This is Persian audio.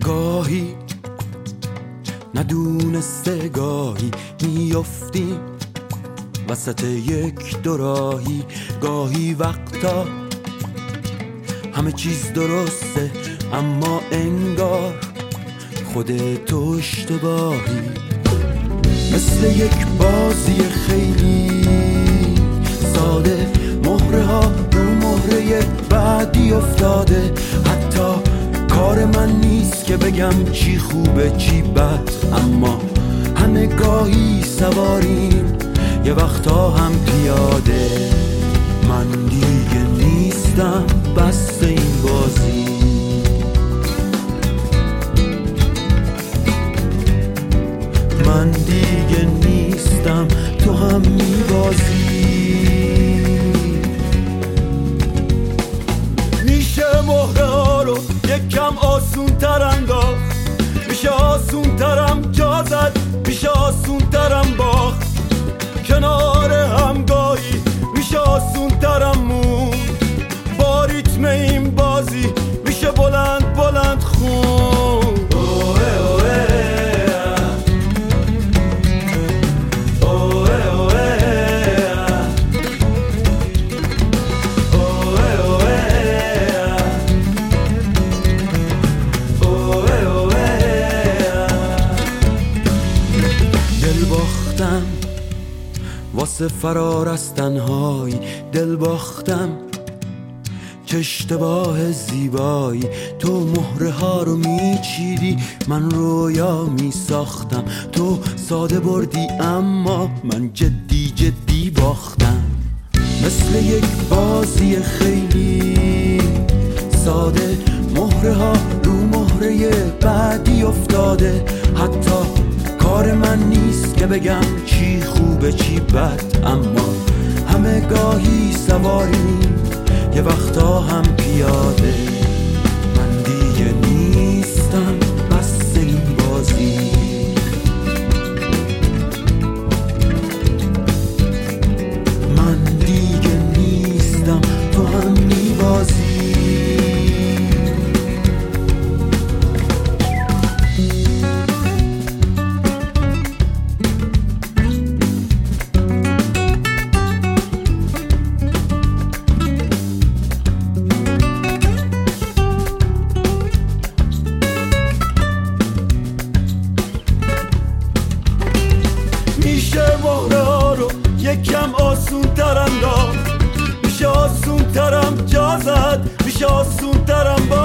گاهی ندونسته گاهی میافتیم وسط یک دوراهی، گاهی وقتا همه چیز درسته اما انگار خودت تو اشتباهی. مثل یک بازی خیلی ساده، مهره ها رو مهره بعدی افتاده. حتی کار من نیست که بگم چی خوبه چی بد، اما همه گاهی سواریم یه وقتا هم پیاده. من دیگه نیستم بس این بازی، من دیگه نیستم تو هم میبازی. میشه مهره ها رو یکم آسون تر انداخت، میشه آسون ترم جا زد، میشه آسون ترم باخت کنار همگاهی، میشه آسون ترم مون با ریتم این بازی، میشه بلند بلند خون. واسه فرار از تنهایی دل باختم، چه اشتباه زیبایی. تو مهره ها رو میچیدی، من رویا میساختم. تو ساده بردی اما من جدی جدی باختم. مثل یک بازی خیلی ساده، مهره ها رو مهره بعدی افتاده. حتی کار من نیست که بگم چی خوبه چی بد، اما همه گاهی سواریم یه وقتا هم پیاده. من دیگه نیستم بس این بازی، من دیگه نیستم تو هم میبازی. یکم آسون تر انداخت، میشه آسون ترم جا زد، میشه آسون ترم با